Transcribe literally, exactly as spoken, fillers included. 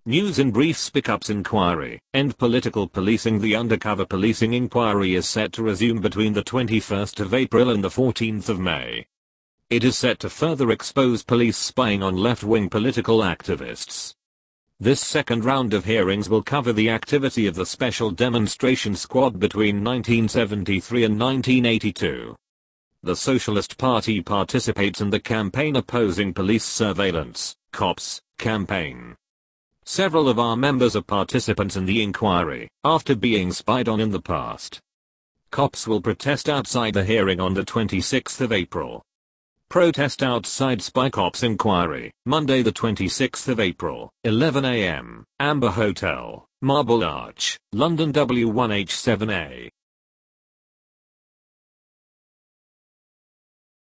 News in Briefs Pickups Inquiry, End Political Policing. The undercover policing inquiry is set to resume between the twenty-first of April and the fourteenth of May. It is set to further expose police spying on left-wing political activists. This second round of hearings will cover the activity of the Special Demonstration Squad between nineteen seventy-three and nineteen eighty-two. The Socialist Party participates in the Campaign Opposing Police Surveillance, COPS, campaign. Several of our members are participants in the inquiry, after being spied on in the past. COPS will protest outside the hearing on the twenty-sixth of April. Protest outside Spy Cops Inquiry, Monday the twenty-sixth of April, eleven a m, Amber Hotel, Marble Arch, London W one H seven A.